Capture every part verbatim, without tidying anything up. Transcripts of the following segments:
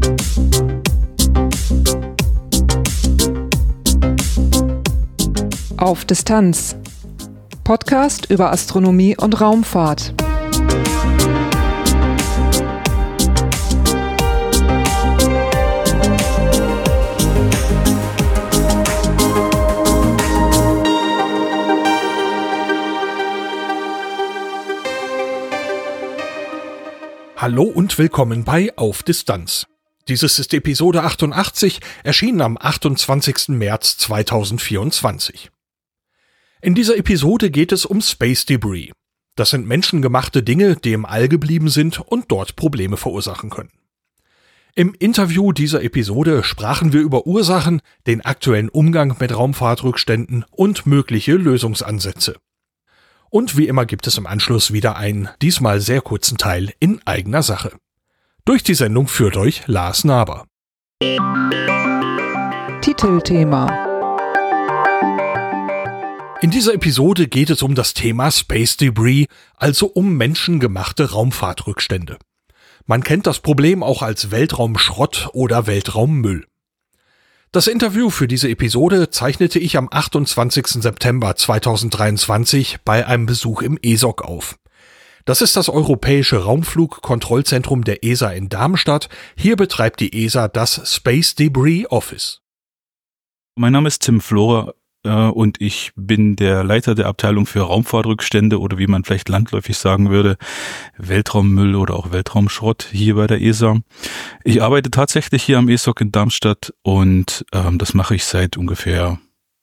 Auf Distanz. Podcast über Astronomie und Raumfahrt. Hallo und willkommen bei Auf Distanz. Dieses ist Episode achtundachtzig, erschienen am achtundzwanzigsten März zweitausendvierundzwanzig. In dieser Episode geht es um Space Debris. Das sind menschengemachte Dinge, die im All geblieben sind und dort Probleme verursachen können. Im Interview dieser Episode sprachen wir über Ursachen, den aktuellen Umgang mit Raumfahrtrückständen und mögliche Lösungsansätze. Und wie immer gibt es im Anschluss wieder einen, diesmal sehr kurzen Teil in eigener Sache. Durch die Sendung führt euch Lars Naber. Titelthema. In dieser Episode geht es um das Thema Space Debris, also um menschengemachte Raumfahrtrückstände. Man kennt das Problem auch als Weltraumschrott oder Weltraummüll. Das Interview für diese Episode zeichnete ich am achtundzwanzigsten September zweitausenddreiundzwanzig bei einem Besuch im E S O C auf. Das ist das Europäische Raumflugkontrollzentrum der E S A in Darmstadt. Hier betreibt die E S A das Space Debris Office. Mein Name ist Tim Florer äh, und ich bin der Leiter der Abteilung für Raumfahrtrückstände oder wie man vielleicht landläufig sagen würde, Weltraummüll oder auch Weltraumschrott hier bei der E S A. Ich arbeite tatsächlich hier am E S O C in Darmstadt und ähm, das mache ich seit ungefähr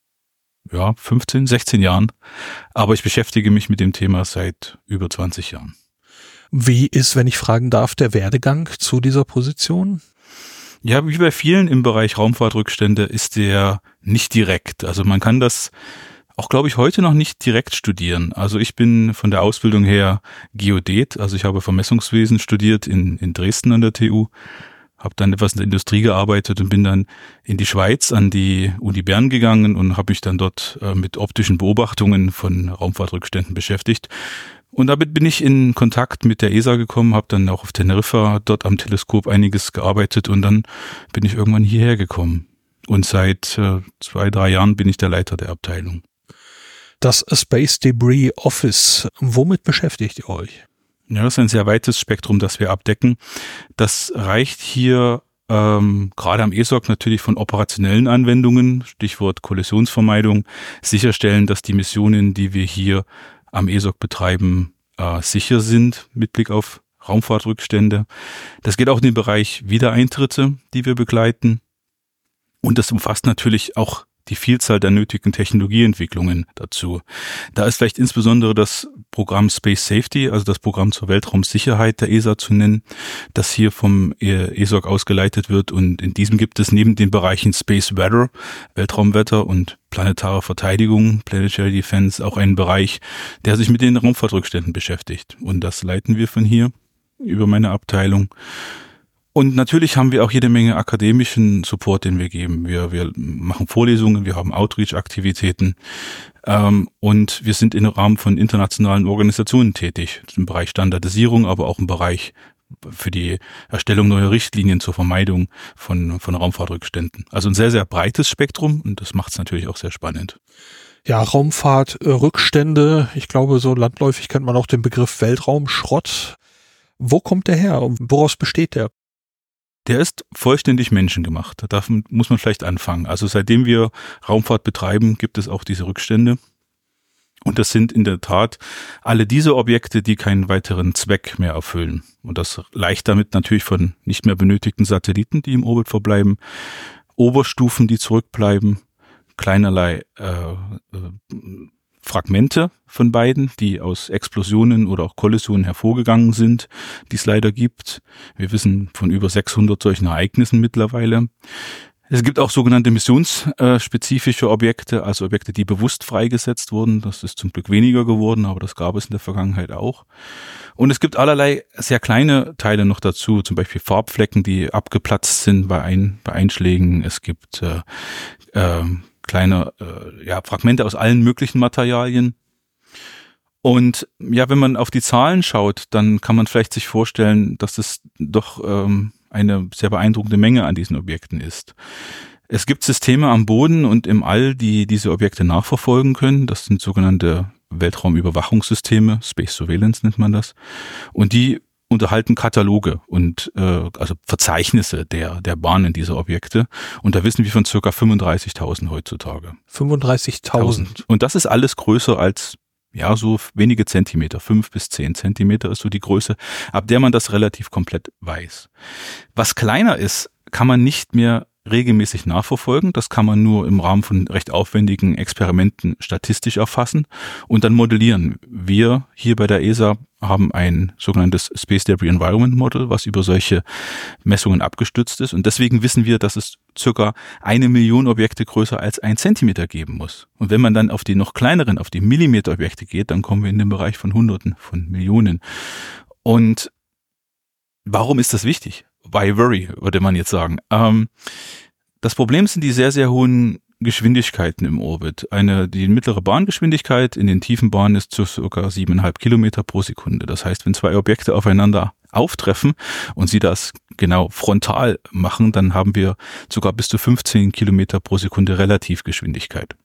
ja, fünfzehn, sechzehn Jahren, aber ich beschäftige mich mit dem Thema seit über zwanzig Jahren. Wie ist, wenn ich fragen darf, der Werdegang zu dieser Position? Ja, wie bei vielen im Bereich Raumfahrtrückstände ist der nicht direkt. Also man kann das auch, glaube ich, heute noch nicht direkt studieren. Also ich bin von der Ausbildung her Geodät, also ich habe Vermessungswesen studiert in, in Dresden an der T U, habe dann etwas in der Industrie gearbeitet und bin dann in die Schweiz an die Uni Bern gegangen und habe mich dann dort äh, mit optischen Beobachtungen von Raumfahrtrückständen beschäftigt. Und damit bin ich in Kontakt mit der E S A gekommen, habe dann auch auf Teneriffa dort am Teleskop einiges gearbeitet und dann bin ich irgendwann hierher gekommen. Und seit äh, zwei, drei Jahren bin ich der Leiter der Abteilung. Das Space Debris Office, womit beschäftigt ihr euch? Ja, das ist ein sehr weites Spektrum, das wir abdecken. Das reicht hier ähm, gerade am E S O C natürlich von operationellen Anwendungen, Stichwort Kollisionsvermeidung, sicherstellen, dass die Missionen, die wir hier am E S O C betreiben, äh, sicher sind mit Blick auf Raumfahrtrückstände. Das geht auch in den Bereich Wiedereintritte, die wir begleiten. Und das umfasst natürlich auch die Vielzahl der nötigen Technologieentwicklungen dazu. Da ist vielleicht insbesondere das Programm Space Safety, also das Programm zur Weltraumsicherheit der E S A zu nennen, das hier vom E S O C ausgeleitet wird. Und in diesem gibt es neben den Bereichen Space Weather, Weltraumwetter und planetare Verteidigung, Planetary Defense, auch einen Bereich, der sich mit den Raumfahrtrückständen beschäftigt. Und das leiten wir von hier über meine Abteilung. Und natürlich haben wir auch jede Menge akademischen Support, den wir geben. Wir, wir machen Vorlesungen, wir haben Outreach-Aktivitäten ähm, und wir sind im Rahmen von internationalen Organisationen tätig, im Bereich Standardisierung, aber auch im Bereich für die Erstellung neuer Richtlinien zur Vermeidung von, von Raumfahrtrückständen. Also ein sehr, sehr breites Spektrum und das macht es natürlich auch sehr spannend. Ja, Raumfahrtrückstände, ich glaube, so landläufig kennt man auch den Begriff Weltraumschrott. Wo kommt der her? Woraus besteht der? Der ist vollständig menschengemacht. Da muss man vielleicht anfangen. Also seitdem wir Raumfahrt betreiben, gibt es auch diese Rückstände. Und das sind in der Tat alle diese Objekte, die keinen weiteren Zweck mehr erfüllen. Und das leicht damit natürlich von nicht mehr benötigten Satelliten, die im Orbit verbleiben, Oberstufen, die zurückbleiben, keinerlei äh, äh, Fragmente von beiden, die aus Explosionen oder auch Kollisionen hervorgegangen sind, die es leider gibt. Wir wissen von über sechshundert solchen Ereignissen mittlerweile. Es gibt auch sogenannte missionsspezifische Objekte, also Objekte, die bewusst freigesetzt wurden. Das ist zum Glück weniger geworden, aber das gab es in der Vergangenheit auch. Und es gibt allerlei sehr kleine Teile noch dazu, zum Beispiel Farbflecken, die abgeplatzt sind bei, Ein- bei Einschlägen. Es gibt äh, äh, kleine äh, ja, Fragmente aus allen möglichen Materialien. Und ja, wenn man auf die Zahlen schaut, dann kann man vielleicht sich vorstellen, dass es doch ähm, eine sehr beeindruckende Menge an diesen Objekten ist. Es gibt Systeme am Boden und im All, die diese Objekte nachverfolgen können. Das sind sogenannte Weltraumüberwachungssysteme, Space Surveillance nennt man das. Und die unterhalten Kataloge und äh, also Verzeichnisse der der Bahnen dieser Objekte. Und da wissen wir von circa fünfunddreißigtausend heutzutage. fünfunddreißigtausend. Und das ist alles größer als ja so wenige Zentimeter, fünf bis zehn Zentimeter ist so die Größe, ab der man das relativ komplett weiß. Was kleiner ist, kann man nicht mehr regelmäßig nachverfolgen. Das kann man nur im Rahmen von recht aufwendigen Experimenten statistisch erfassen und dann modellieren. Wir hier bei der E S A haben ein sogenanntes Space Debris Environment Model, was über solche Messungen abgestützt ist. Und deswegen wissen wir, dass es circa eine Million Objekte größer als ein Zentimeter geben muss. Und wenn man dann auf die noch kleineren, auf die Millimeterobjekte geht, dann kommen wir in den Bereich von Hunderten von Millionen. Und warum ist das wichtig? Why worry, würde man jetzt sagen. Ähm, das Problem sind die sehr, sehr hohen Geschwindigkeiten im Orbit. Eine, die mittlere Bahngeschwindigkeit in den tiefen Bahnen ist zu circa siebeneinhalb Kilometer pro Sekunde. Das heißt, wenn zwei Objekte aufeinander auftreffen und sie das genau frontal machen, dann haben wir sogar bis zu fünfzehn Kilometer pro Sekunde Relativgeschwindigkeit.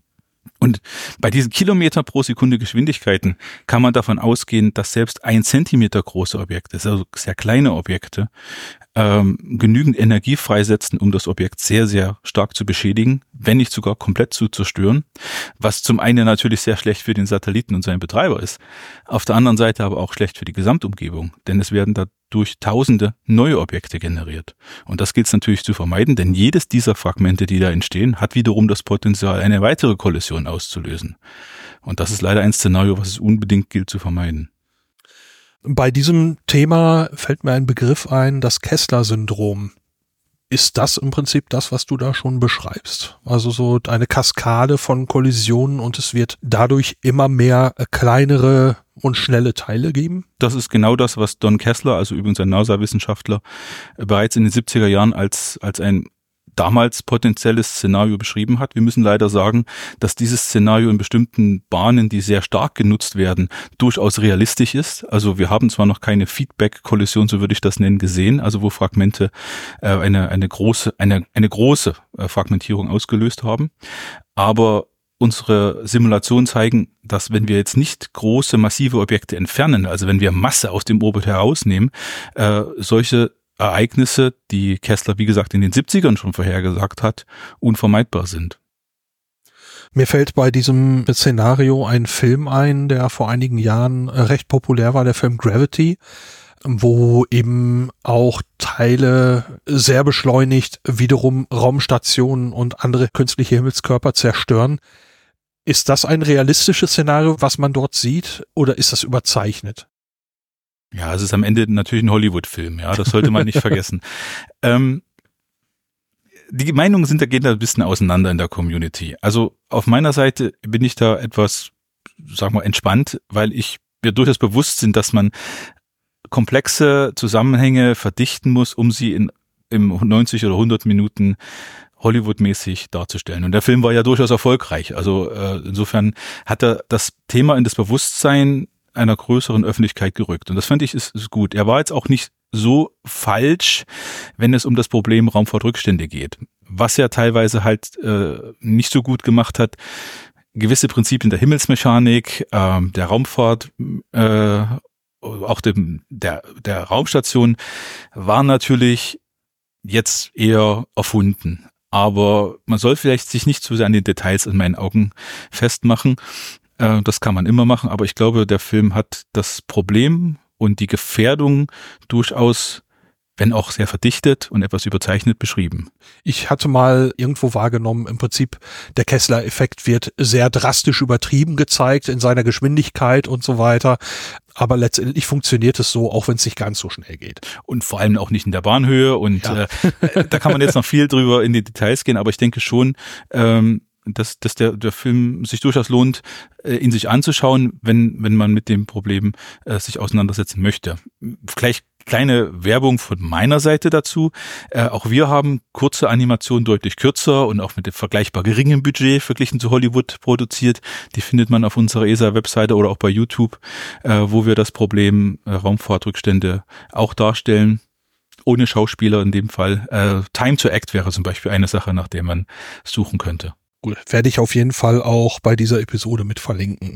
Und bei diesen Kilometer pro Sekunde Geschwindigkeiten kann man davon ausgehen, dass selbst ein Zentimeter große Objekte, also sehr kleine Objekte, ähm, genügend Energie freisetzen, um das Objekt sehr, sehr stark zu beschädigen, wenn nicht sogar komplett zu zerstören, was zum einen natürlich sehr schlecht für den Satelliten und seinen Betreiber ist, auf der anderen Seite aber auch schlecht für die Gesamtumgebung, denn es werden dadurch tausende neue Objekte generiert. Und das gilt es natürlich zu vermeiden, denn jedes dieser Fragmente, die da entstehen, hat wiederum das Potenzial, eine weitere Kollision auszulösen. Und das ist leider ein Szenario, was es unbedingt gilt zu vermeiden. Bei diesem Thema fällt mir ein Begriff ein, das Kessler-Syndrom. Ist das im Prinzip das, was du da schon beschreibst? Also so eine Kaskade von Kollisionen und es wird dadurch immer mehr kleinere und schnelle Teile geben? Das ist genau das, was Don Kessler, also übrigens ein NASA-Wissenschaftler, bereits in den siebziger Jahren als, als ein damals potenzielles Szenario beschrieben hat. Wir müssen leider sagen, dass dieses Szenario in bestimmten Bahnen, die sehr stark genutzt werden, durchaus realistisch ist. Also wir haben zwar noch keine Feedback-Kollision, so würde ich das nennen, gesehen, also wo Fragmente äh, eine eine große eine eine große äh, Fragmentierung ausgelöst haben, aber unsere Simulationen zeigen, dass wenn wir jetzt nicht große, massive Objekte entfernen, also wenn wir Masse aus dem Orbit herausnehmen, äh, solche Ereignisse, die Kessler, wie gesagt, in den siebzigern schon vorhergesagt hat, unvermeidbar sind. Mir fällt bei diesem Szenario ein Film ein, der vor einigen Jahren recht populär war, der Film Gravity, wo eben auch Teile sehr beschleunigt wiederum Raumstationen und andere künstliche Himmelskörper zerstören. Ist das ein realistisches Szenario, was man dort sieht, oder ist das überzeichnet? Ja, es ist am Ende natürlich ein Hollywood-Film, ja, das sollte man nicht vergessen. Ähm, die Meinungen sind da gehen da ein bisschen auseinander in der Community. Also auf meiner Seite bin ich da etwas, sag mal, entspannt, weil ich mir durchaus bewusst bin, dass man komplexe Zusammenhänge verdichten muss, um sie in im neunzig oder hundert Minuten Hollywood-mäßig darzustellen. Und der Film war ja durchaus erfolgreich. Also äh, insofern hat er das Thema in das Bewusstsein einer größeren Öffentlichkeit gerückt. Und das fand ich ist, ist gut. Er war jetzt auch nicht so falsch, wenn es um das Problem Raumfahrtrückstände geht. Was er teilweise halt äh, nicht so gut gemacht hat, gewisse Prinzipien der Himmelsmechanik, äh, der Raumfahrt, äh, auch dem, der, der Raumstation waren natürlich jetzt eher erfunden. Aber man soll vielleicht sich nicht zu sehr an den Details in meinen Augen festmachen. Das kann man immer machen, aber ich glaube, der Film hat das Problem und die Gefährdung durchaus, wenn auch sehr verdichtet und etwas überzeichnet, beschrieben. Ich hatte mal irgendwo wahrgenommen, im Prinzip der Kessler-Effekt wird sehr drastisch übertrieben gezeigt in seiner Geschwindigkeit und so weiter. Aber letztendlich funktioniert es so, auch wenn es nicht ganz so schnell geht. Und vor allem auch nicht in der Bahnhöhe. Und ja. äh, da kann man jetzt noch viel drüber in die Details gehen, aber ich denke schon, ähm, dass, dass der, der Film sich durchaus lohnt, äh, ihn sich anzuschauen, wenn, wenn man mit dem Problem äh, sich auseinandersetzen möchte. Gleich kleine Werbung von meiner Seite dazu. Äh, auch wir haben kurze Animationen deutlich kürzer und auch mit dem vergleichbar geringen Budget verglichen zu Hollywood produziert. Die findet man auf unserer E S A-Webseite oder auch bei YouTube, äh, wo wir das Problem äh, Raumfahrtrückstände auch darstellen. ohne Schauspieler in dem Fall. Äh, Time to Act wäre zum Beispiel eine Sache, nach der man suchen könnte. Gut, werde ich auf jeden Fall auch bei dieser Episode mit verlinken.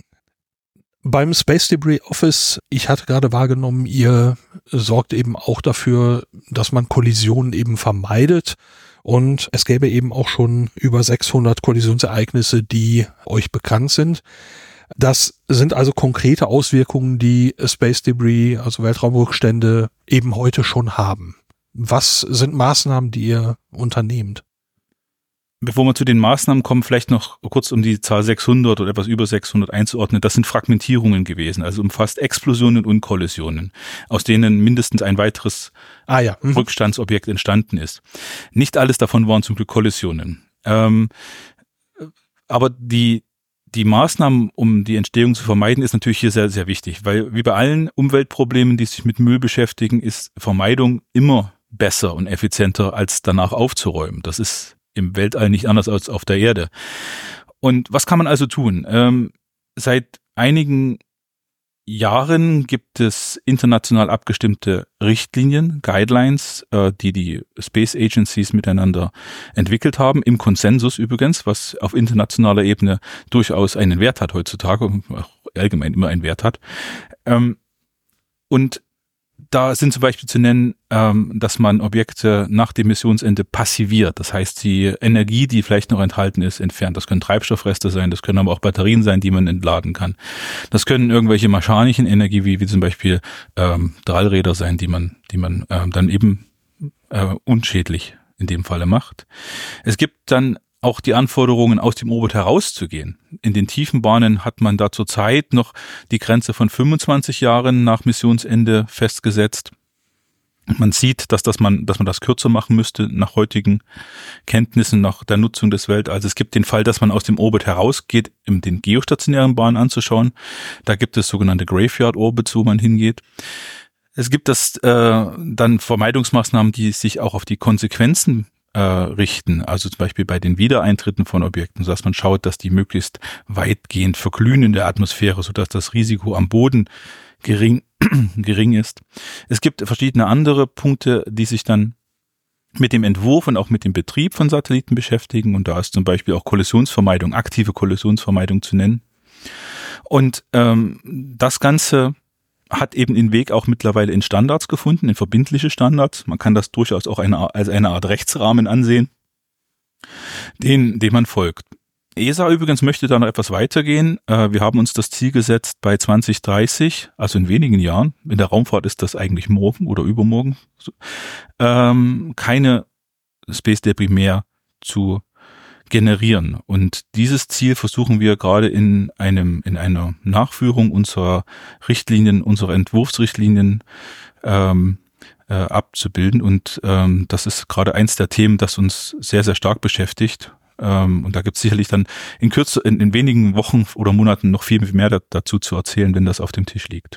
Beim Space Debris Office, ich hatte gerade wahrgenommen, ihr sorgt eben auch dafür, dass man Kollisionen eben vermeidet. Und es gäbe eben auch schon über sechshundert Kollisionsereignisse, die euch bekannt sind. Das sind also konkrete Auswirkungen, die Space Debris, also Weltraumrückstände, eben heute schon haben. Was sind Maßnahmen, die ihr unternehmt? Bevor wir zu den Maßnahmen kommen, vielleicht noch kurz um die Zahl sechshundert oder etwas über sechshundert einzuordnen. Das sind Fragmentierungen gewesen, also umfasst Explosionen und Kollisionen, aus denen mindestens ein weiteres ah, ja. mhm. Rückstandsobjekt entstanden ist. Nicht alles davon waren zum Glück Kollisionen. Ähm, aber die Die Maßnahmen, um die Entstehung zu vermeiden, ist natürlich hier sehr, sehr wichtig, weil wie bei allen Umweltproblemen, die sich mit Müll beschäftigen, ist Vermeidung immer besser und effizienter, als danach aufzuräumen. Das ist im Weltall nicht anders als auf der Erde. Und was kann man also tun? Ähm, seit einigen Jahren gibt es international abgestimmte Richtlinien, Guidelines, äh, die die Space Agencies miteinander entwickelt haben, im Konsensus übrigens, was auf internationaler Ebene durchaus einen Wert hat heutzutage, auch allgemein immer einen Wert hat. Ähm, und da sind zum Beispiel zu nennen, ähm, dass man Objekte nach dem Missionsende passiviert. Das heißt, die Energie, die vielleicht noch enthalten ist, entfernt. Das können Treibstoffreste sein, das können aber auch Batterien sein, die man entladen kann. Das können irgendwelche mechanischen Energie, wie, wie zum Beispiel ähm, Drallräder sein, die man, die man ähm, dann eben äh, unschädlich in dem Falle macht. Es gibt dann auch die Anforderungen, aus dem Orbit herauszugehen. In den tiefen Bahnen hat man da zurzeit noch die Grenze von fünfundzwanzig Jahren nach Missionsende festgesetzt. Man sieht, dass, das man, dass man das kürzer machen müsste nach heutigen Kenntnissen, nach der Nutzung des Weltalls. Es gibt den Fall, dass man aus dem Orbit herausgeht, um den geostationären Bahnen anzuschauen. Da gibt es sogenannte Graveyard Orbits, wo man hingeht. Es gibt das äh, dann Vermeidungsmaßnahmen, die sich auch auf die Konsequenzen Äh, richten, also zum Beispiel bei den Wiedereintritten von Objekten, sodass man schaut, dass die möglichst weitgehend verglühen in der Atmosphäre, sodass das Risiko am Boden gering, gering ist. Es gibt verschiedene andere Punkte, die sich dann mit dem Entwurf und auch mit dem Betrieb von Satelliten beschäftigen, und da ist zum Beispiel auch Kollisionsvermeidung, aktive Kollisionsvermeidung zu nennen. Und ähm, das Ganze hat eben den Weg auch mittlerweile in Standards gefunden, in verbindliche Standards. Man kann das durchaus auch eine, als eine Art Rechtsrahmen ansehen, den, dem man folgt. E S A übrigens möchte da noch etwas weitergehen. Wir haben uns das Ziel gesetzt, bei zwanzig dreißig, also in wenigen Jahren, in der Raumfahrt ist das eigentlich morgen oder übermorgen, keine Space Debris mehr zu generieren. Und dieses Ziel versuchen wir gerade in einem, in einer Nachführung unserer Richtlinien, unserer Entwurfsrichtlinien ähm, äh, abzubilden. Und ähm, das ist gerade eins der Themen, das uns sehr, sehr stark beschäftigt. Ähm, und da gibt es sicherlich dann in Kürze, in, in wenigen Wochen oder Monaten noch viel mehr da, dazu zu erzählen, wenn das auf dem Tisch liegt.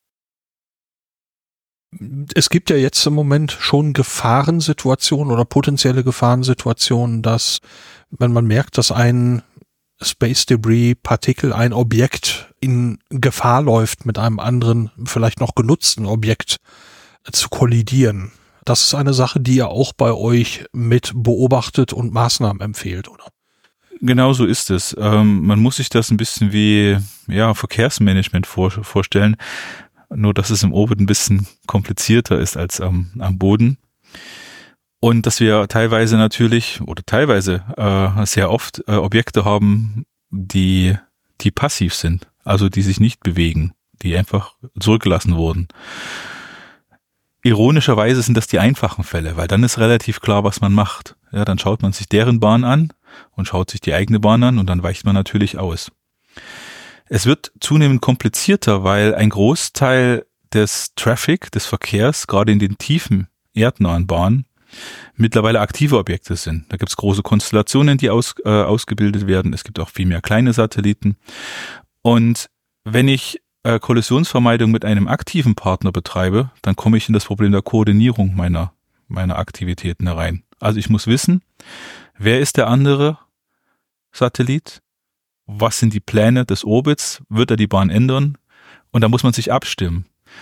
Es gibt ja jetzt im Moment schon Gefahrensituationen oder potenzielle Gefahrensituationen, dass, wenn man merkt, dass ein Space Debris Partikel, ein Objekt in Gefahr läuft, mit einem anderen, vielleicht noch genutzten Objekt zu kollidieren. Das ist eine Sache, die ihr auch bei euch mit beobachtet und Maßnahmen empfiehlt, oder? Genau so ist es. Ähm, man muss sich das ein bisschen wie ja Verkehrsmanagement vor, vorstellen. Nur, dass es im Orbit ein bisschen komplizierter ist als am, am Boden. Und dass wir teilweise natürlich oder teilweise äh, sehr oft äh, Objekte haben, die, die passiv sind, also die sich nicht bewegen, die einfach zurückgelassen wurden. Ironischerweise sind das die einfachen Fälle, weil dann ist relativ klar, was man macht. Ja, dann schaut man sich deren Bahn an und schaut sich die eigene Bahn an und dann weicht man natürlich aus. Es wird zunehmend komplizierter, weil ein Großteil des Traffic, des Verkehrs, gerade in den tiefen erdnahen Bahnen, mittlerweile aktive Objekte sind. Da gibt es große Konstellationen, die aus, äh, ausgebildet werden. Es gibt auch viel mehr kleine Satelliten. Und wenn ich äh, Kollisionsvermeidung mit einem aktiven Partner betreibe, dann komme ich in das Problem der Koordinierung meiner, meiner Aktivitäten herein. Also ich muss wissen, wer ist der andere Satellit? Was sind die Pläne des Orbits? Wird er die Bahn ändern? Und da muss man sich abstimmen.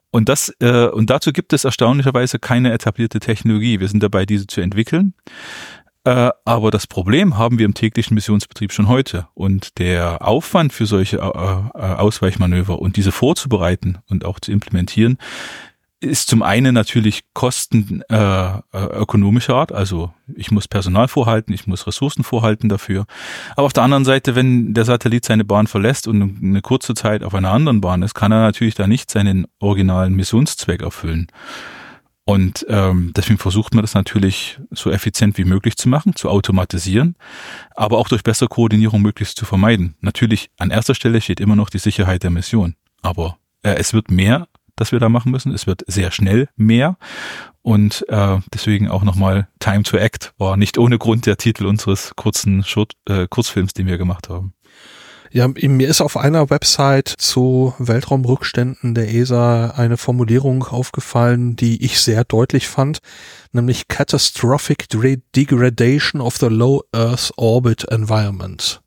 Und das äh, und dazu gibt es erstaunlicherweise keine etablierte Technologie. Wir sind dabei, diese zu entwickeln. Äh, aber das Problem haben wir im täglichen Missionsbetrieb schon heute. Und der Aufwand für solche äh, äh, Ausweichmanöver und diese vorzubereiten und auch zu implementieren, ist zum einen natürlich kosten äh, ökonomischer Art, also ich muss Personal vorhalten, ich muss Ressourcen vorhalten dafür. Aber auf der anderen Seite, wenn der Satellit seine Bahn verlässt und eine kurze Zeit auf einer anderen Bahn ist, kann er natürlich da nicht seinen originalen Missionszweck erfüllen. Und ähm, deswegen versucht man das natürlich so effizient wie möglich zu machen, zu automatisieren, aber auch durch bessere Koordinierung möglichst zu vermeiden. Natürlich an erster Stelle steht immer noch die Sicherheit der Mission, aber äh, es wird mehr, das wir da machen müssen. Es wird sehr schnell mehr und äh, deswegen auch nochmal Time to Act war nicht ohne Grund der Titel unseres kurzen Short, äh, Kurzfilms, den wir gemacht haben. Ja, mir ist auf einer Website zu Weltraumrückständen der E S A eine Formulierung aufgefallen, die ich sehr deutlich fand, nämlich Catastrophic Degradation of the Low Earth Orbit Environment.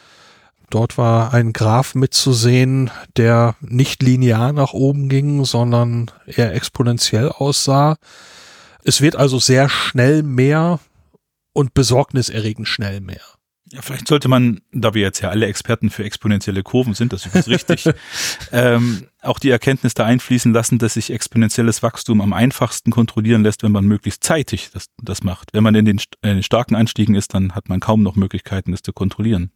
Dort war ein Graph mitzusehen, der nicht linear nach oben ging, sondern eher exponentiell aussah. Es wird also sehr schnell mehr und besorgniserregend schnell mehr. Ja, vielleicht sollte man, da wir jetzt ja alle Experten für exponentielle Kurven sind, das ist richtig, ähm, auch die Erkenntnis da einfließen lassen, dass sich exponentielles Wachstum am einfachsten kontrollieren lässt, wenn man möglichst zeitig das, das macht. Wenn man in den, in den starken Anstiegen ist, dann hat man kaum noch Möglichkeiten, das zu kontrollieren.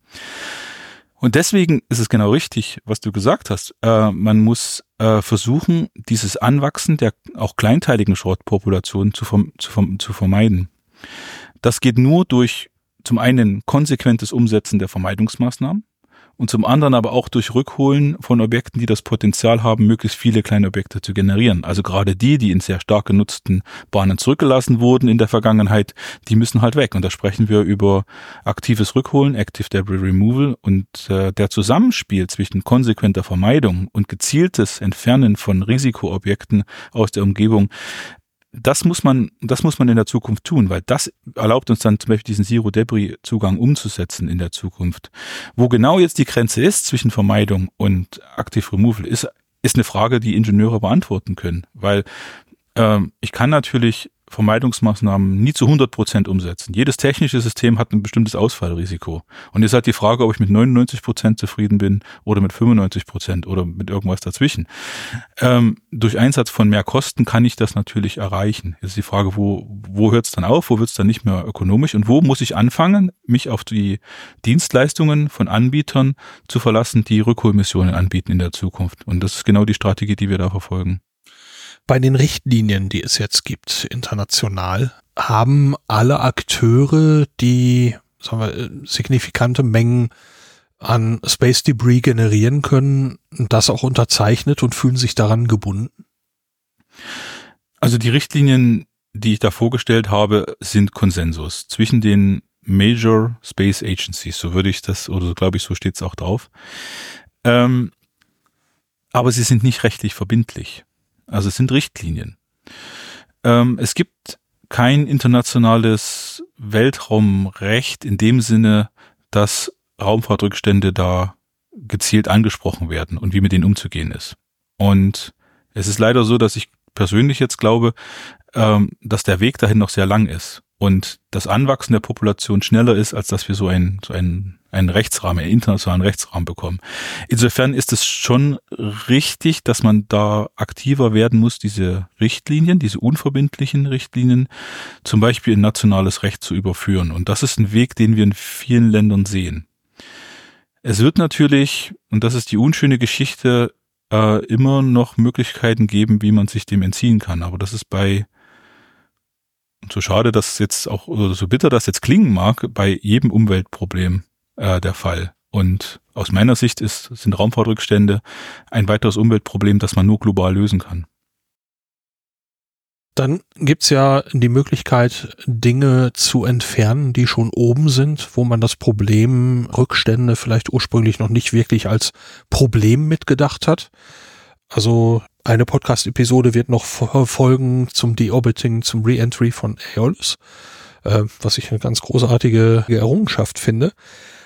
Und deswegen ist es genau richtig, was du gesagt hast. Äh, man muss äh, versuchen, dieses Anwachsen der auch kleinteiligen Schrottpopulation zu, verm- zu, verm- zu vermeiden. Das geht nur durch zum einen konsequentes Umsetzen der Vermeidungsmaßnahmen und zum anderen aber auch durch Rückholen von Objekten, die das Potenzial haben, möglichst viele kleine Objekte zu generieren. Also gerade die, die in sehr stark genutzten Bahnen zurückgelassen wurden in der Vergangenheit, die müssen halt weg. Und da sprechen wir über aktives Rückholen, Active Debris Removal, und äh, der Zusammenspiel zwischen konsequenter Vermeidung und gezieltes Entfernen von Risikoobjekten aus der Umgebung. Das muss man, das muss man in der Zukunft tun, weil das erlaubt uns dann zum Beispiel diesen Zero-Debris-Zugang umzusetzen in der Zukunft. Wo genau jetzt die Grenze ist zwischen Vermeidung und Active Removal, ist, ist eine Frage, die Ingenieure beantworten können, weil ähm, ich kann natürlich Vermeidungsmaßnahmen nie zu hundert Prozent umsetzen. Jedes technische System hat ein bestimmtes Ausfallrisiko. Und jetzt halt die Frage, ob ich mit neunundneunzig Prozent zufrieden bin oder mit fünfundneunzig Prozent oder mit irgendwas dazwischen. Ähm, durch Einsatz von mehr Kosten kann ich das natürlich erreichen. Jetzt ist die Frage, wo, wo hört es dann auf, wo wird es dann nicht mehr ökonomisch und wo muss ich anfangen, mich auf die Dienstleistungen von Anbietern zu verlassen, die Rückholmissionen anbieten in der Zukunft. Und das ist genau die Strategie, die wir da verfolgen. Bei den Richtlinien, die es jetzt gibt, international, haben alle Akteure, die, sagen wir, signifikante Mengen an Space Debris generieren können, das auch unterzeichnet und fühlen sich daran gebunden? Also die Richtlinien, die ich da vorgestellt habe, sind Konsensus zwischen den Major Space Agencies, so würde ich das, oder so glaube ich, so steht es auch drauf. Ähm, aber sie sind nicht rechtlich verbindlich. Also es sind Richtlinien. Ähm, es gibt kein internationales Weltraumrecht in dem Sinne, dass Raumfahrtrückstände da gezielt angesprochen werden und wie mit denen umzugehen ist. Und es ist leider so, dass ich persönlich jetzt glaube, ähm, dass der Weg dahin noch sehr lang ist und das Anwachsen der Population schneller ist, als dass wir so einen, so einen, einen Rechtsrahmen, einen internationalen Rechtsrahmen bekommen. Insofern ist es schon richtig, dass man da aktiver werden muss, diese Richtlinien, diese unverbindlichen Richtlinien, zum Beispiel in nationales Recht zu überführen. Und das ist ein Weg, den wir in vielen Ländern sehen. Es wird natürlich, und das ist die unschöne Geschichte, äh, immer noch Möglichkeiten geben, wie man sich dem entziehen kann. Aber das ist bei, so schade das jetzt auch, oder so bitter das jetzt klingen mag, bei jedem Umweltproblem äh, der Fall. Und aus meiner Sicht ist, sind Raumfahrtrückstände ein weiteres Umweltproblem, das man nur global lösen kann. Dann gibt's ja die Möglichkeit, Dinge zu entfernen, die schon oben sind, wo man das Problem Rückstände vielleicht ursprünglich noch nicht wirklich als Problem mitgedacht hat. Also eine Podcast-Episode wird noch folgen zum Deorbiting, zum Re-Entry von Aeolus, äh, was ich eine ganz großartige Errungenschaft finde.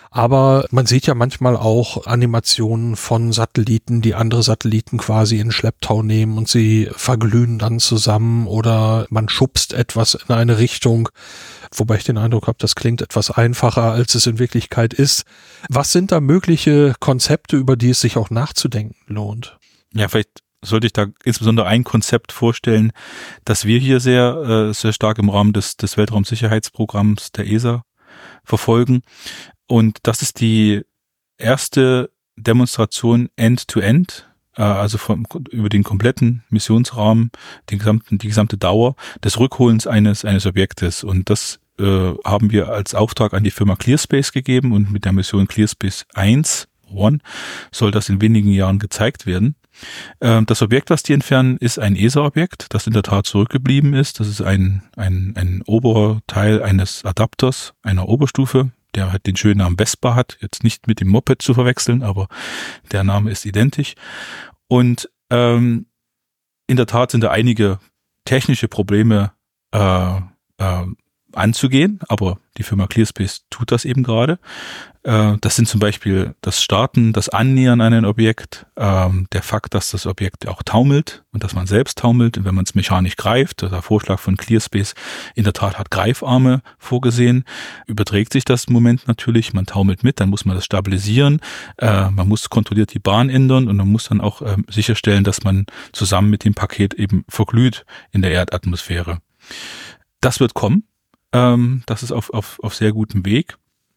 Aber man sieht ja manchmal auch Animationen von Satelliten, die andere Satelliten quasi in Schlepptau nehmen und sie verglühen dann zusammen oder man schubst etwas in eine Richtung, wobei ich den Eindruck habe, das klingt etwas einfacher, als es in Wirklichkeit ist. Was sind da mögliche Konzepte, über die es sich auch nachzudenken lohnt? Ja, vielleicht sollte ich da insbesondere ein Konzept vorstellen, das wir hier sehr, äh, sehr stark im Rahmen des, des Weltraumsicherheitsprogramms der E S A verfolgen. Und das ist die erste Demonstration End-to-End, äh, also vom, über den kompletten Missionsrahmen, den gesamten, die gesamte Dauer des Rückholens eines, eines Objektes. Und das äh, haben wir als Auftrag an die Firma ClearSpace gegeben und mit der Mission ClearSpace eins, One, soll das in wenigen Jahren gezeigt werden. Das Objekt, was die entfernen, ist ein E S A-Objekt, das in der Tat zurückgeblieben ist. Das ist ein, ein, ein oberer Teil eines Adapters, einer Oberstufe, der halt den schönen Namen Vespa hat. Jetzt nicht mit dem Moped zu verwechseln, aber der Name ist identisch. Und ähm, in der Tat sind da einige technische Probleme äh, äh, anzugehen, aber die Firma ClearSpace tut das eben gerade. Das sind zum Beispiel das Starten, das Annähern an ein Objekt, der Fakt, dass das Objekt auch taumelt und dass man selbst taumelt, und wenn man es mechanisch greift, der Vorschlag von ClearSpace in der Tat hat Greifarme vorgesehen, überträgt sich das im Moment natürlich, man taumelt mit, dann muss man das stabilisieren, man muss kontrolliert die Bahn ändern und man muss dann auch sicherstellen, dass man zusammen mit dem Paket eben verglüht in der Erdatmosphäre. Das wird kommen. Das ist auf, auf, auf sehr gutem Weg.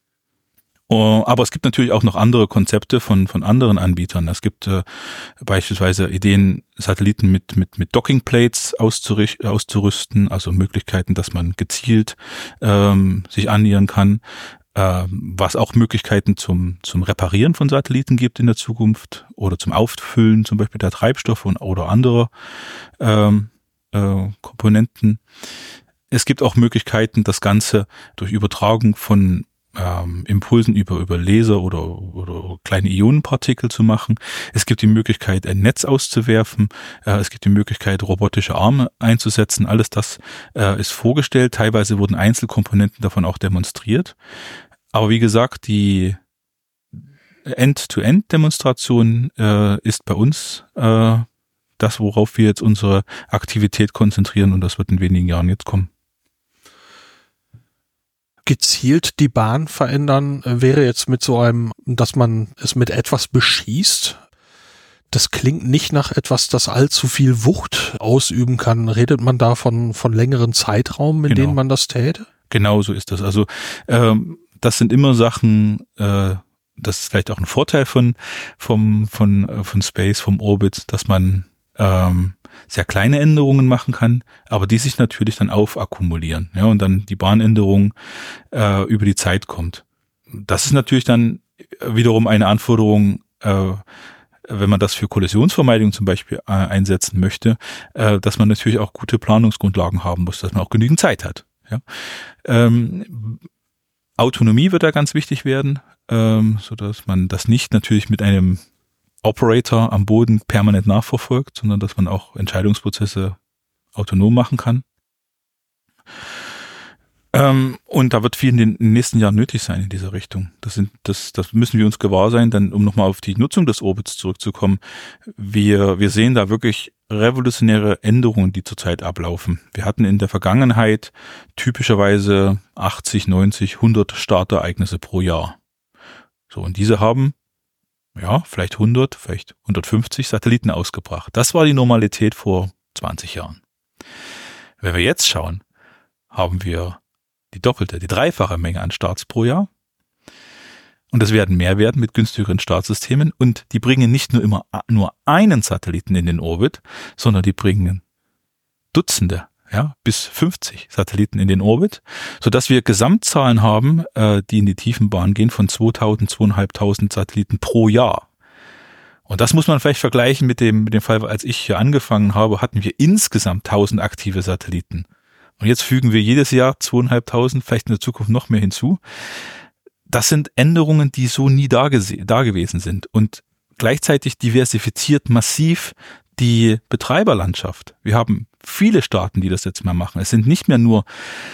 Aber es gibt natürlich auch noch andere Konzepte von, von anderen Anbietern. Es gibt äh, beispielsweise Ideen, Satelliten mit, mit, mit Dockingplates auszurüsten, also Möglichkeiten, dass man gezielt ähm, sich annähern kann, äh, was auch Möglichkeiten zum, zum Reparieren von Satelliten gibt in der Zukunft oder zum Auffüllen zum Beispiel der Treibstoffe und, oder anderer ähm, äh, Komponenten. Es gibt auch Möglichkeiten, das Ganze durch Übertragung von ähm, Impulsen über über Laser oder oder kleine Ionenpartikel zu machen. Es gibt die Möglichkeit, ein Netz auszuwerfen. Äh, es gibt die Möglichkeit, robotische Arme einzusetzen. Alles das äh, ist vorgestellt. Teilweise wurden Einzelkomponenten davon auch demonstriert. Aber wie gesagt, die End-to-End-Demonstration äh, ist bei uns äh, das, worauf wir jetzt unsere Aktivität konzentrieren, und das wird in wenigen Jahren jetzt kommen. Gezielt die Bahn verändern wäre jetzt mit so einem, dass man es mit etwas beschießt. Das klingt nicht nach etwas, das allzu viel Wucht ausüben kann. Redet man da von, von längeren Zeitraum, in genau. denen man das täte? Genau so ist das. Also ähm, das sind immer Sachen, äh, das ist vielleicht auch ein Vorteil von vom von äh, von Space, vom Orbit, dass man ähm, sehr kleine Änderungen machen kann, aber die sich natürlich dann aufakkumulieren, ja, und dann die Bahnänderung äh, über die Zeit kommt. Das ist natürlich dann wiederum eine Anforderung, äh, wenn man das für Kollisionsvermeidung zum Beispiel äh, einsetzen möchte, äh, dass man natürlich auch gute Planungsgrundlagen haben muss, dass man auch genügend Zeit hat. Ja. Ähm, Autonomie wird da ganz wichtig werden, ähm, so dass man das nicht natürlich mit einem Operator am Boden permanent nachverfolgt, sondern dass man auch Entscheidungsprozesse autonom machen kann. Ähm, und da wird viel in den nächsten Jahren nötig sein in dieser Richtung. Das sind, das, das müssen wir uns gewahr sein, denn um nochmal auf die Nutzung des Orbits zurückzukommen, wir, wir sehen da wirklich revolutionäre Änderungen, die zurzeit ablaufen. Wir hatten in der Vergangenheit typischerweise achtzig, neunzig, hundert Startereignisse pro Jahr. So, und diese haben ja, vielleicht hundert, vielleicht hundertfünfzig Satelliten ausgebracht. Das war die Normalität vor zwanzig Jahren. Wenn wir jetzt schauen, haben wir die doppelte, die dreifache Menge an Starts pro Jahr. Und es werden mehr werden mit günstigeren Startsystemen. Und die bringen nicht nur immer nur einen Satelliten in den Orbit, sondern die bringen Dutzende, ja, bis fünfzig Satelliten in den Orbit, sodass wir Gesamtzahlen haben, äh, die in die Tiefenbahn gehen von zweitausend, zweitausendfünfhundert Satelliten pro Jahr. Und das muss man vielleicht vergleichen mit dem, mit dem Fall, als ich hier angefangen habe, hatten wir insgesamt tausend aktive Satelliten. Und jetzt fügen wir jedes Jahr zweitausendfünfhundert, vielleicht in der Zukunft noch mehr hinzu. Das sind Änderungen, die so nie da, gese- da gewesen sind. Und gleichzeitig diversifiziert massiv die Betreiberlandschaft. Wir haben viele Staaten, die das jetzt mehr machen. Es sind nicht mehr nur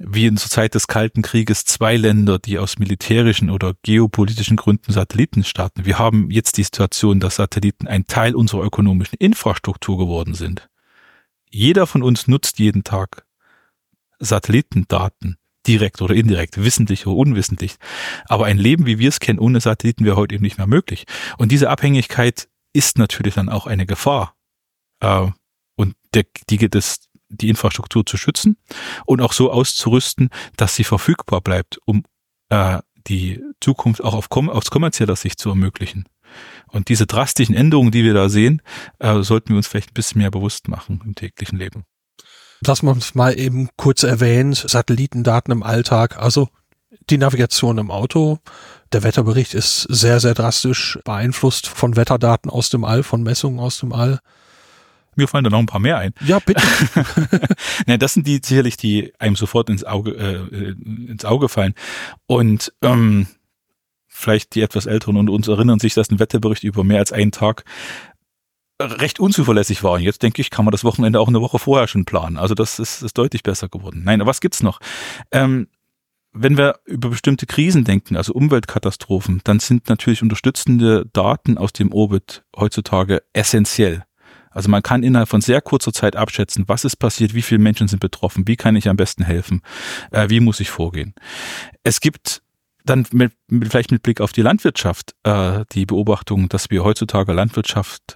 wie in zur Zeit des Kalten Krieges zwei Länder, die aus militärischen oder geopolitischen Gründen Satelliten starten. Wir haben jetzt die Situation, dass Satelliten ein Teil unserer ökonomischen Infrastruktur geworden sind. Jeder von uns nutzt jeden Tag Satellitendaten, direkt oder indirekt, wissentlich oder unwissentlich. Aber ein Leben, wie wir es kennen, ohne Satelliten wäre heute eben nicht mehr möglich. Und diese Abhängigkeit ist natürlich dann auch eine Gefahr. Äh, und der, die geht es, die Infrastruktur zu schützen und auch so auszurüsten, dass sie verfügbar bleibt, um äh, die Zukunft auch auf kom- aus kommerzieller Sicht zu ermöglichen. Und diese drastischen Änderungen, die wir da sehen, äh, sollten wir uns vielleicht ein bisschen mehr bewusst machen im täglichen Leben. Dass man es mal eben kurz erwähnt, Satellitendaten im Alltag, also die Navigation im Auto. Der Wetterbericht ist sehr, sehr drastisch beeinflusst von Wetterdaten aus dem All, von Messungen aus dem All. Mir fallen da noch ein paar mehr ein. Ja, bitte. Ja, das sind die sicherlich, die einem sofort ins Auge äh, ins Auge fallen. Und ähm, vielleicht die etwas Älteren unter uns erinnern sich, dass ein Wetterbericht über mehr als einen Tag recht unzuverlässig war. Und jetzt denke ich, kann man das Wochenende auch eine Woche vorher schon planen. Also das ist, ist deutlich besser geworden. Nein, aber was gibt's noch? Ähm, wenn wir über bestimmte Krisen denken, also Umweltkatastrophen, dann sind natürlich unterstützende Daten aus dem Orbit heutzutage essentiell. Also man kann innerhalb von sehr kurzer Zeit abschätzen, was ist passiert, wie viele Menschen sind betroffen, wie kann ich am besten helfen, äh, wie muss ich vorgehen. Es gibt dann mit, mit, vielleicht mit Blick auf die Landwirtschaft äh, die Beobachtung, dass wir heutzutage Landwirtschaft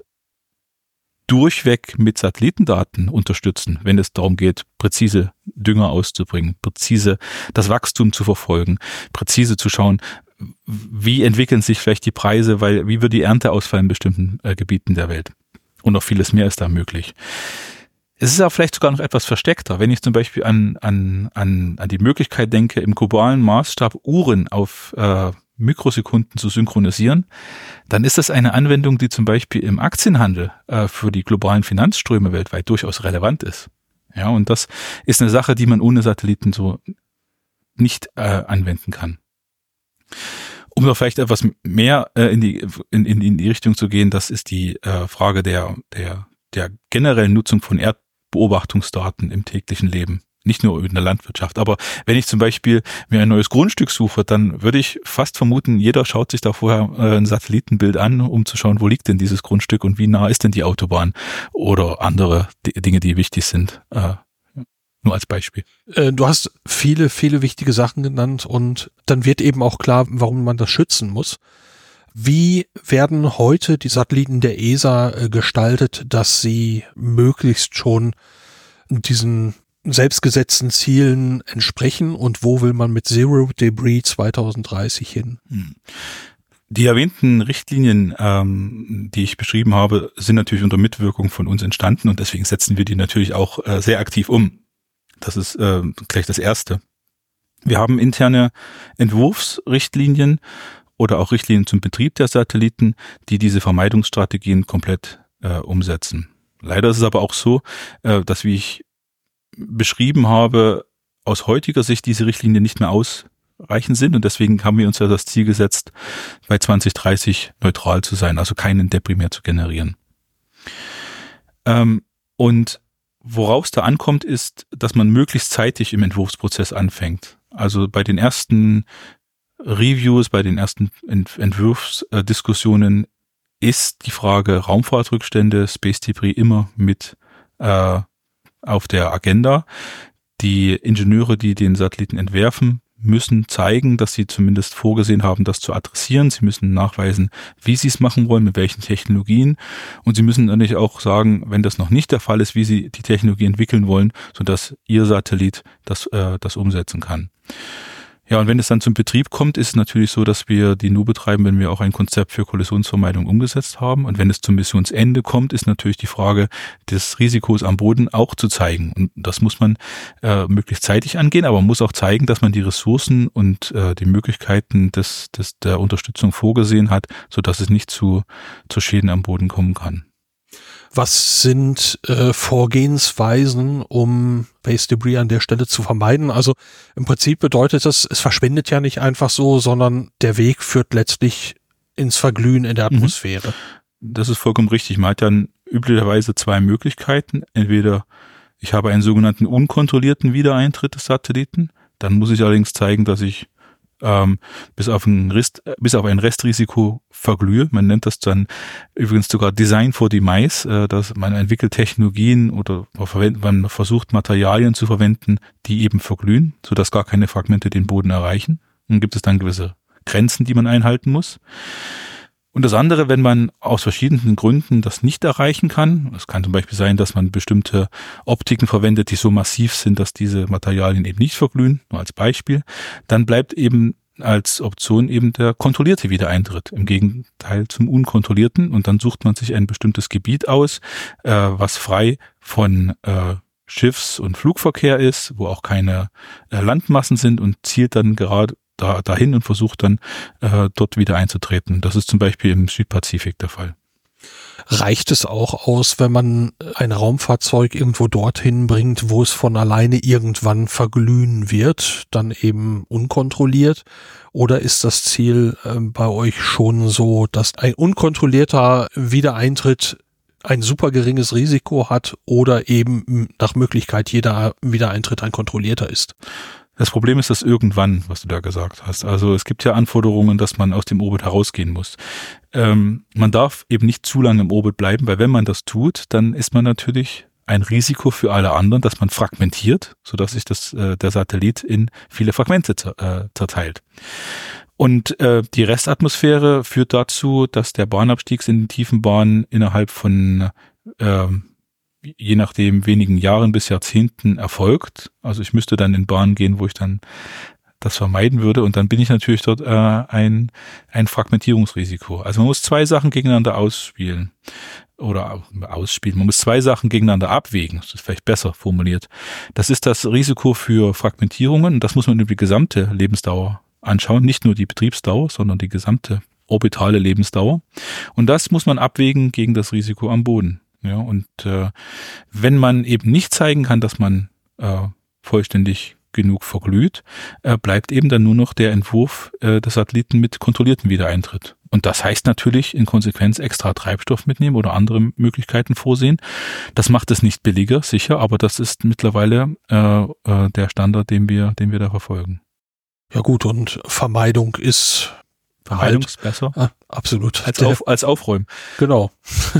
durchweg mit Satellitendaten unterstützen, wenn es darum geht, präzise Dünger auszubringen, präzise das Wachstum zu verfolgen, präzise zu schauen, wie entwickeln sich vielleicht die Preise, weil wie wird die Ernte ausfallen in bestimmten äh, Gebieten der Welt. Und noch vieles mehr ist da möglich. Es ist auch vielleicht sogar noch etwas versteckter. Wenn ich zum Beispiel an, an, an, an die Möglichkeit denke, im globalen Maßstab Uhren auf äh, Mikrosekunden zu synchronisieren, dann ist das eine Anwendung, die zum Beispiel im Aktienhandel äh, für die globalen Finanzströme weltweit durchaus relevant ist. Ja, und das ist eine Sache, die man ohne Satelliten so nicht äh, anwenden kann. Um noch vielleicht etwas mehr äh, in die in, in, in die Richtung zu gehen, das ist die äh, Frage der der der generellen Nutzung von Erdbeobachtungsdaten im täglichen Leben. Nicht nur in der Landwirtschaft, aber wenn ich zum Beispiel mir ein neues Grundstück suche, dann würde ich fast vermuten, jeder schaut sich da vorher äh, ein Satellitenbild an, um zu schauen, wo liegt denn dieses Grundstück und wie nah ist denn die Autobahn oder andere D- Dinge, die wichtig sind. Äh, Nur als Beispiel. Du hast viele, viele wichtige Sachen genannt und dann wird eben auch klar, warum man das schützen muss. Wie werden heute die Satelliten der E S A gestaltet, dass sie möglichst schon diesen selbstgesetzten Zielen entsprechen und wo will man mit Zero Debris zwanzig dreißig hin? Die erwähnten Richtlinien, ähm, die ich beschrieben habe, sind natürlich unter Mitwirkung von uns entstanden und deswegen setzen wir die natürlich auch äh, sehr aktiv um. Das ist äh, gleich das Erste. Wir haben interne Entwurfsrichtlinien oder auch Richtlinien zum Betrieb der Satelliten, die diese Vermeidungsstrategien komplett äh, umsetzen. Leider ist es aber auch so, äh, dass, wie ich beschrieben habe, aus heutiger Sicht diese Richtlinien nicht mehr ausreichend sind und deswegen haben wir uns ja das Ziel gesetzt, bei zwanzig dreißig neutral zu sein, also keinen Debris mehr zu generieren. Ähm, und worauf es da ankommt, ist, dass man möglichst zeitig im Entwurfsprozess anfängt. Also bei den ersten Reviews, bei den ersten Ent- Entwurfsdiskussionen ist die Frage Raumfahrtrückstände, Space Debris immer mit äh, auf der Agenda. Die Ingenieure, die den Satelliten entwerfen, müssen zeigen, dass sie zumindest vorgesehen haben, das zu adressieren. Sie müssen nachweisen, wie sie es machen wollen, mit welchen Technologien. Und sie müssen natürlich auch sagen, wenn das noch nicht der Fall ist, wie sie die Technologie entwickeln wollen, sodass ihr Satellit das, äh, das umsetzen kann. Ja, und wenn es dann zum Betrieb kommt, ist es natürlich so, dass wir die nur betreiben, wenn wir auch ein Konzept für Kollisionsvermeidung umgesetzt haben. Und wenn es zum Missionsende kommt, ist natürlich die Frage des Risikos am Boden auch zu zeigen. Und das muss man äh, möglichst zeitig angehen, aber man muss auch zeigen, dass man die Ressourcen und äh, die Möglichkeiten des, des der Unterstützung vorgesehen hat, sodass es nicht zu, zu Schäden am Boden kommen kann. Was sind äh, Vorgehensweisen, um Space Debris an der Stelle zu vermeiden? Also im Prinzip bedeutet das, es verschwindet ja nicht einfach so, sondern der Weg führt letztlich ins Verglühen in der Atmosphäre. Das ist vollkommen richtig. Man hat dann üblicherweise zwei Möglichkeiten. Entweder Ich habe einen sogenannten unkontrollierten Wiedereintritt des Satelliten. Dann muss ich allerdings zeigen, dass ich ähm, bis auf ein Rest, bis auf ein Restrisiko verglühe. Man nennt das dann übrigens sogar Design for Demise, äh, dass man entwickelt Technologien oder man versucht Materialien zu verwenden, die eben verglühen, sodass gar keine Fragmente den Boden erreichen. Dann gibt es dann gewisse Grenzen, die man einhalten muss. Und das andere, wenn man aus verschiedenen Gründen das nicht erreichen kann, es kann zum Beispiel sein, dass man bestimmte Optiken verwendet, die so massiv sind, dass diese Materialien eben nicht verglühen, nur als Beispiel, dann bleibt eben als Option eben der kontrollierte Wiedereintritt, im Gegenteil zum unkontrollierten. Und dann sucht man sich ein bestimmtes Gebiet aus, äh, was frei von äh, Schiffs- und Flugverkehr ist, wo auch keine äh, Landmassen sind und zielt dann gerade da dahin und versucht dann äh, dort wieder einzutreten. Das ist zum Beispiel im Südpazifik der Fall. Reicht es auch aus, wenn man ein Raumfahrzeug irgendwo dorthin bringt, wo es von alleine irgendwann verglühen wird, dann eben unkontrolliert? Oder ist das Ziel äh, bei euch schon so, dass ein unkontrollierter Wiedereintritt ein super geringes Risiko hat oder eben nach Möglichkeit jeder Wiedereintritt ein kontrollierter ist? Das Problem ist das irgendwann, was du da gesagt hast. Also es gibt ja Anforderungen, dass man aus dem Orbit herausgehen muss. Ähm, man darf eben nicht zu lange im Orbit bleiben, weil wenn man das tut, dann ist man natürlich ein Risiko für alle anderen, dass man fragmentiert, sodass sich das, äh, der Satellit in viele Fragmente äh, zerteilt. Und äh, die Restatmosphäre führt dazu, dass der Bahnabstieg in die tiefen Bahnen innerhalb von äh, je nachdem wenigen Jahren bis Jahrzehnten erfolgt. Also ich müsste dann in Bahnen gehen, wo ich dann das vermeiden würde und dann bin ich natürlich dort äh, ein ein Fragmentierungsrisiko. Also man muss zwei Sachen gegeneinander ausspielen oder ausspielen. Man muss zwei Sachen gegeneinander abwägen. Das ist vielleicht besser formuliert. Das ist das Risiko für Fragmentierungen und das muss man über die gesamte Lebensdauer anschauen, nicht nur die Betriebsdauer, sondern die gesamte orbitale Lebensdauer. Und das muss man abwägen gegen das Risiko am Boden. Ja, und äh, wenn man eben nicht zeigen kann, dass man äh, vollständig genug verglüht, äh, bleibt eben dann nur noch der Entwurf äh, des Satelliten mit kontrolliertem Wiedereintritt. Und das heißt natürlich in Konsequenz extra Treibstoff mitnehmen oder andere Möglichkeiten vorsehen. Das macht es nicht billiger, sicher, aber das ist mittlerweile äh, äh, der Standard, den wir, den wir da verfolgen. Ja gut, und Vermeidung ist Vermeidung halt, ist besser. Ah, absolut. Als, auf, als Aufräumen. Genau.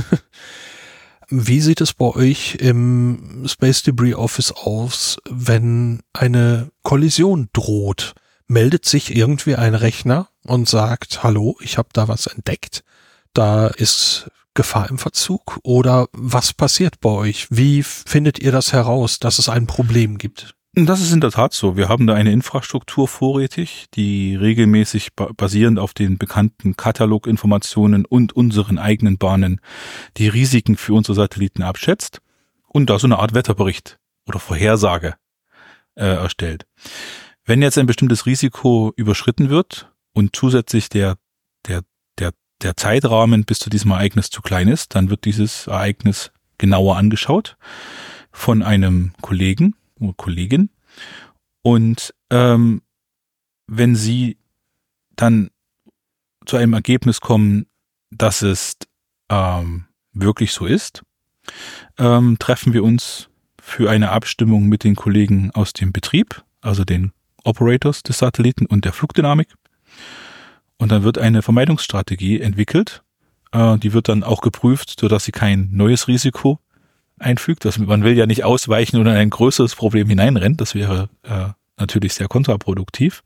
Wie sieht es bei euch im Space Debris Office aus, wenn eine Kollision droht? Meldet sich irgendwie ein Rechner und sagt, hallo, ich habe da was entdeckt, da ist Gefahr im Verzug? Oder was passiert bei euch? Wie findet ihr das heraus, dass es ein Problem gibt? Das ist in der Tat so. Wir haben da eine Infrastruktur vorrätig, die regelmäßig basierend auf den bekannten Kataloginformationen und unseren eigenen Bahnen die Risiken für unsere Satelliten abschätzt und da so eine Art Wetterbericht oder Vorhersage äh, erstellt. Wenn jetzt ein bestimmtes Risiko überschritten wird und zusätzlich der, der, der, der Zeitrahmen bis zu diesem Ereignis zu klein ist, dann wird dieses Ereignis genauer angeschaut von einem Kollegen oder Kollegin. Und ähm, wenn sie dann zu einem Ergebnis kommen, dass es ähm, wirklich so ist, ähm, treffen wir uns für eine Abstimmung mit den Kollegen aus dem Betrieb, also den Operators des Satelliten und der Flugdynamik. Und dann wird eine Vermeidungsstrategie entwickelt. Äh, die wird dann auch geprüft, sodass sie kein neues Risiko einfügt. Das, man will ja nicht ausweichen oder in ein größeres Problem hineinrennt. Das wäre äh, natürlich sehr kontraproduktiv.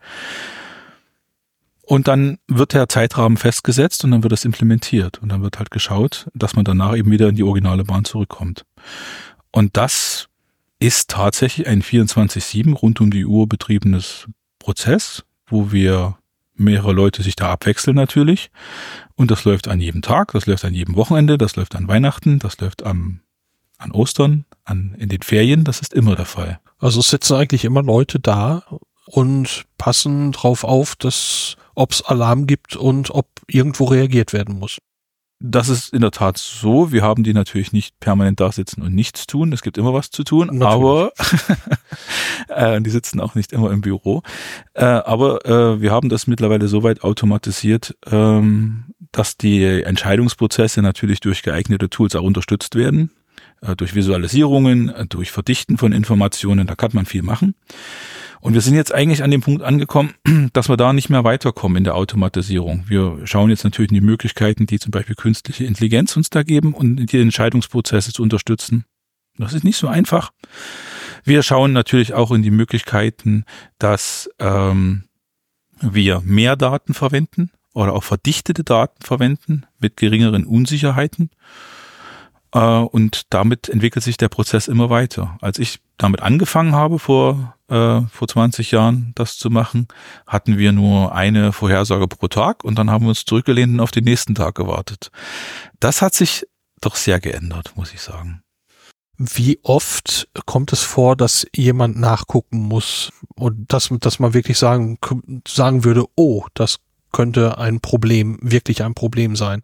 Und dann wird der Zeitrahmen festgesetzt und dann wird es implementiert. Und dann wird halt geschaut, dass man danach eben wieder in die originale Bahn zurückkommt. Und das ist tatsächlich ein vierundzwanzig sieben rund um die Uhr betriebenes Prozess, wo wir mehrere Leute sich da abwechseln natürlich. Und das läuft an jedem Tag, das läuft an jedem Wochenende, das läuft an Weihnachten, das läuft am an Ostern, an in den Ferien, das ist immer der Fall. Also es sitzen eigentlich immer Leute da und passen drauf auf, dass ob es Alarm gibt und ob irgendwo reagiert werden muss. Das ist in der Tat so. Wir haben die natürlich nicht permanent da sitzen und nichts tun. Es gibt immer was zu tun, natürlich. Aber äh, die sitzen auch nicht immer im Büro. Äh, aber äh, wir haben das mittlerweile so weit automatisiert, ähm, dass die Entscheidungsprozesse natürlich durch geeignete Tools auch unterstützt werden. äh, durch Visualisierungen, äh, durch Verdichten von Informationen, da kann man viel machen. Und wir sind jetzt eigentlich an dem Punkt angekommen, dass wir da nicht mehr weiterkommen in der Automatisierung. Wir schauen jetzt natürlich in die Möglichkeiten, die zum Beispiel künstliche Intelligenz uns da geben, um die Entscheidungsprozesse zu unterstützen. Das ist nicht so einfach. Wir schauen natürlich auch in die Möglichkeiten, dass ähm, wir mehr Daten verwenden oder auch verdichtete Daten verwenden mit geringeren Unsicherheiten. Äh, und damit entwickelt sich der Prozess immer weiter. Als ich damit angefangen habe, vor, äh, vor zwanzig Jahren das zu machen, hatten wir nur eine Vorhersage pro Tag und dann haben wir uns zurückgelehnt und auf den nächsten Tag gewartet. Das hat sich doch sehr geändert, muss ich sagen. Wie oft kommt es vor, dass jemand nachgucken muss und dass, dass man wirklich sagen, sagen würde, oh, das könnte ein Problem, wirklich ein Problem sein?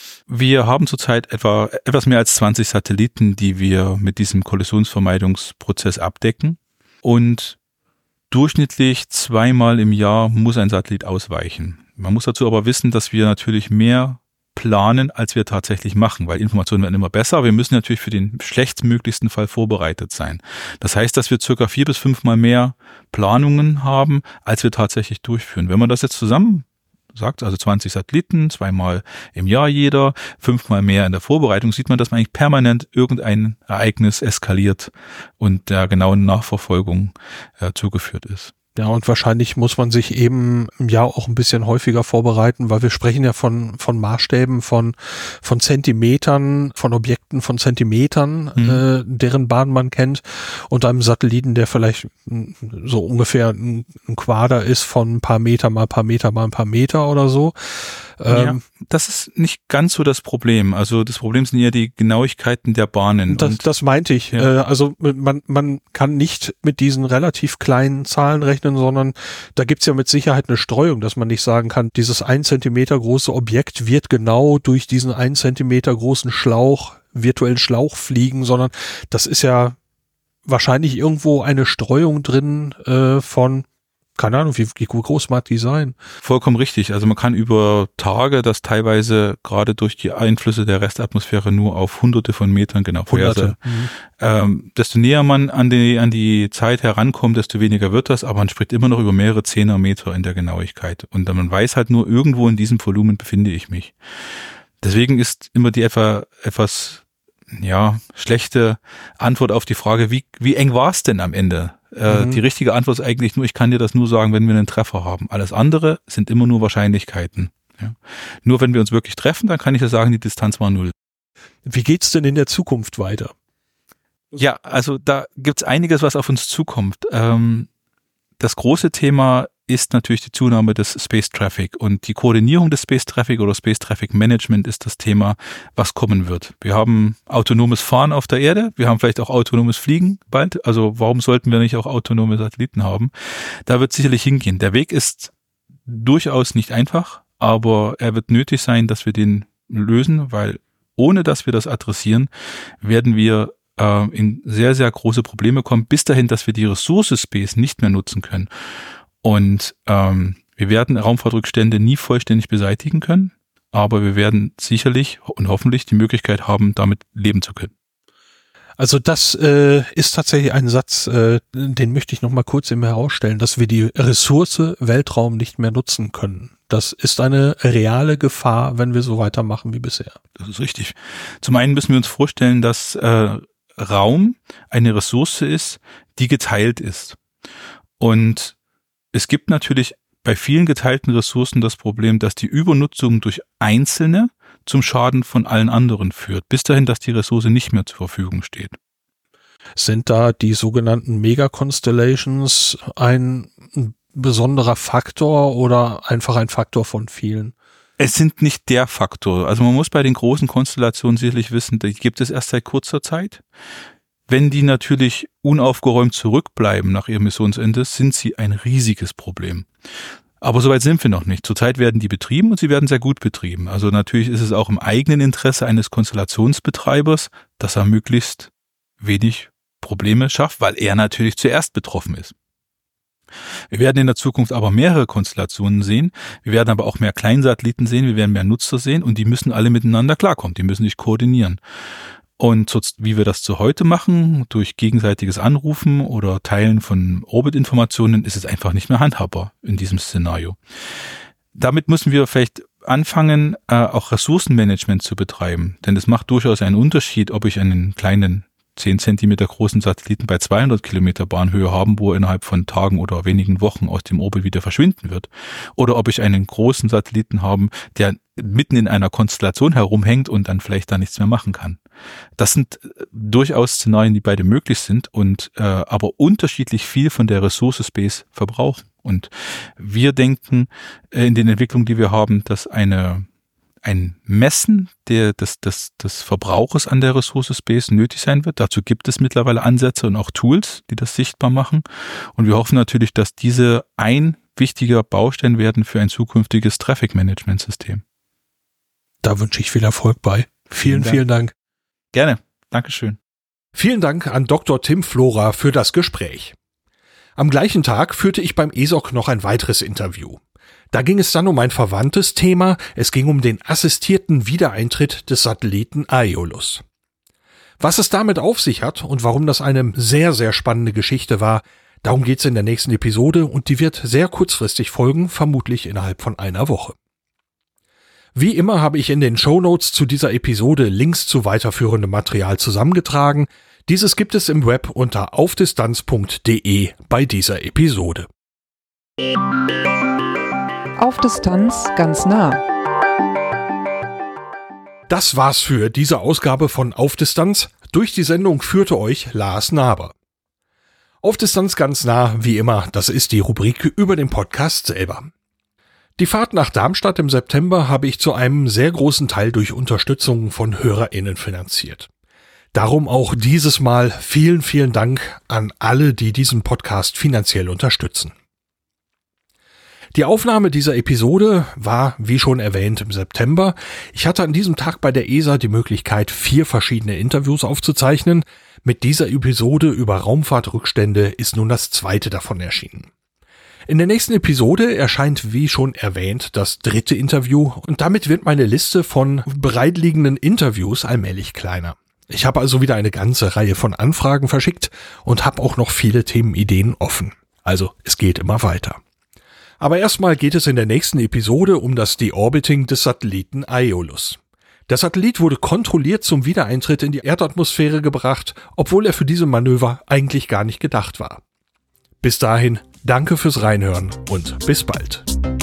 Wir haben zurzeit etwa etwas mehr als zwanzig Satelliten, die wir mit diesem Kollisionsvermeidungsprozess abdecken. Und durchschnittlich zweimal im Jahr muss ein Satellit ausweichen. Man muss dazu aber wissen, dass wir natürlich mehr planen, als wir tatsächlich machen, weil Informationen werden immer besser. Wir müssen natürlich für den schlechtmöglichsten Fall vorbereitet sein. Das heißt, dass wir circa vier bis fünfmal mehr Planungen haben, als wir tatsächlich durchführen. Wenn man das jetzt zusammen sagt, also zwanzig Satelliten, zweimal im Jahr jeder, fünfmal mehr in der Vorbereitung, sieht man, dass man eigentlich permanent irgendein Ereignis eskaliert und der genauen Nachverfolgung äh, zugeführt ist. Ja, und wahrscheinlich muss man sich eben ja auch ein bisschen häufiger vorbereiten, weil wir sprechen ja von von Maßstäben von von Zentimetern, von Objekten von Zentimetern, mhm. äh, deren Bahn man kennt, und einem Satelliten, der vielleicht so ungefähr ein, ein Quader ist von ein paar Meter mal ein paar Meter mal ein paar Meter oder so. Ja, Ähm, das ist nicht ganz so das Problem. Also das Problem sind eher die Genauigkeiten der Bahnen. Das, und das meinte ich. Ja. Äh, also man, man kann nicht mit diesen relativ kleinen Zahlen rechnen, sondern da gibt's ja mit Sicherheit eine Streuung, dass man nicht sagen kann, dieses ein Zentimeter große Objekt wird genau durch diesen ein Zentimeter großen Schlauch, virtuellen Schlauch fliegen, sondern das ist ja wahrscheinlich irgendwo eine Streuung drin äh, von, keine Ahnung, wie, wie groß mag die sein? Vollkommen richtig. Also man kann über Tage das teilweise gerade durch die Einflüsse der Restatmosphäre nur auf hunderte von Metern genau vorhersagen. Mhm. Ähm, desto näher man an die, an die Zeit herankommt, desto weniger wird das, aber man spricht immer noch über mehrere Zehnermeter in der Genauigkeit. Und man weiß halt nur, irgendwo in diesem Volumen befinde ich mich. Deswegen ist immer die etwa, etwas, ja, schlechte Antwort auf die Frage, wie, wie eng war es denn am Ende? Mhm. Die richtige Antwort ist eigentlich nur, ich kann dir das nur sagen, wenn wir einen Treffer haben. Alles andere sind immer nur Wahrscheinlichkeiten. Ja. Nur wenn wir uns wirklich treffen, dann kann ich ja sagen, die Distanz war null. Wie geht's denn in der Zukunft weiter? Ja, also da gibt's einiges, was auf uns zukommt. Ähm, das große Thema ist natürlich die Zunahme des Space Traffic, und die Koordinierung des Space Traffic oder Space Traffic Management ist das Thema, was kommen wird. Wir haben autonomes Fahren auf der Erde, wir haben vielleicht auch autonomes Fliegen bald, also warum sollten wir nicht auch autonome Satelliten haben? Da wird sicherlich hingehen. Der Weg ist durchaus nicht einfach, aber er wird nötig sein, dass wir den lösen, weil ohne dass wir das adressieren, werden wir äh, in sehr, sehr große Probleme kommen, bis dahin, dass wir die Ressource Space nicht mehr nutzen können. Und ähm, wir werden Raumfahrtrückstände nie vollständig beseitigen können, aber wir werden sicherlich und hoffentlich die Möglichkeit haben, damit leben zu können. Also das äh, ist tatsächlich ein Satz, äh, den möchte ich noch mal kurz eben herausstellen, dass wir die Ressource Weltraum nicht mehr nutzen können. Das ist eine reale Gefahr, wenn wir so weitermachen wie bisher. Das ist richtig. Zum einen müssen wir uns vorstellen, dass äh, Raum eine Ressource ist, die geteilt ist. Und es gibt natürlich bei vielen geteilten Ressourcen das Problem, dass die Übernutzung durch Einzelne zum Schaden von allen anderen führt, bis dahin, dass die Ressource nicht mehr zur Verfügung steht. Sind da die sogenannten Mega-Constellations ein besonderer Faktor oder einfach ein Faktor von vielen? Es sind nicht der Faktor. Also man muss bei den großen Konstellationen sicherlich wissen, die gibt es erst seit kurzer Zeit. Wenn die natürlich unaufgeräumt zurückbleiben nach ihrem Missionsende, sind sie ein riesiges Problem. Aber soweit sind wir noch nicht. Zurzeit werden die betrieben und sie werden sehr gut betrieben. Also natürlich ist es auch im eigenen Interesse eines Konstellationsbetreibers, dass er möglichst wenig Probleme schafft, weil er natürlich zuerst betroffen ist. Wir werden in der Zukunft aber mehrere Konstellationen sehen. Wir werden aber auch mehr Kleinsatelliten sehen. Wir werden mehr Nutzer sehen und die müssen alle miteinander klarkommen. Die müssen sich koordinieren. Und so, wie wir das zu heute machen, durch gegenseitiges Anrufen oder Teilen von Orbit-Informationen, ist es einfach nicht mehr handhabbar in diesem Szenario. Damit müssen wir vielleicht anfangen, äh, auch Ressourcenmanagement zu betreiben. Denn es macht durchaus einen Unterschied, ob ich einen kleinen zehn Zentimeter großen Satelliten bei zweihundert Kilometer Bahnhöhe haben, wo er innerhalb von Tagen oder wenigen Wochen aus dem Orbit wieder verschwinden wird. Oder ob ich einen großen Satelliten haben, der mitten in einer Konstellation herumhängt und dann vielleicht da nichts mehr machen kann. Das sind durchaus Szenarien, die beide möglich sind und äh, aber unterschiedlich viel von der Ressource Space verbrauchen. Und wir denken äh, in den Entwicklungen, die wir haben, dass eine ein Messen der, des, des, des Verbrauches an der Ressource Space nötig sein wird. Dazu gibt es mittlerweile Ansätze und auch Tools, die das sichtbar machen. Und wir hoffen natürlich, dass diese ein wichtiger Baustein werden für ein zukünftiges Traffic-Management-System. Da wünsche ich viel Erfolg bei. Vielen, vielen Dank. Gerne. Dankeschön. Vielen Dank an Doktor Tim Flora für das Gespräch. Am gleichen Tag führte ich beim E S O C noch ein weiteres Interview. Da ging es dann um ein verwandtes Thema. Es ging um den assistierten Wiedereintritt des Satelliten Aeolus. Was es damit auf sich hat und warum das eine sehr, sehr spannende Geschichte war, darum geht's in der nächsten Episode und die wird sehr kurzfristig folgen, vermutlich innerhalb von einer Woche. Wie immer habe ich in den Shownotes zu dieser Episode Links zu weiterführendem Material zusammengetragen. Dieses gibt es im Web unter aufdistanz punkt de bei dieser Episode. Auf Distanz ganz nah. Das war's für diese Ausgabe von Auf Distanz. Durch die Sendung führte euch Lars Naber. Auf Distanz ganz nah, wie immer, das ist die Rubrik über den Podcast selber. Die Fahrt nach Darmstadt im September habe ich zu einem sehr großen Teil durch Unterstützung von HörerInnen finanziert. Darum auch dieses Mal vielen, vielen Dank an alle, die diesen Podcast finanziell unterstützen. Die Aufnahme dieser Episode war, wie schon erwähnt, im September. Ich hatte an diesem Tag bei der E S A die Möglichkeit, vier verschiedene Interviews aufzuzeichnen. Mit dieser Episode über Raumfahrtrückstände ist nun das zweite davon erschienen. In der nächsten Episode erscheint, wie schon erwähnt, das dritte Interview und damit wird meine Liste von bereitliegenden Interviews allmählich kleiner. Ich habe also wieder eine ganze Reihe von Anfragen verschickt und habe auch noch viele Themenideen offen. Also es geht immer weiter. Aber erstmal geht es in der nächsten Episode um das Deorbiting des Satelliten Aeolus. Der Satellit wurde kontrolliert zum Wiedereintritt in die Erdatmosphäre gebracht, obwohl er für diese Manöver eigentlich gar nicht gedacht war. Bis dahin, danke fürs Reinhören und bis bald.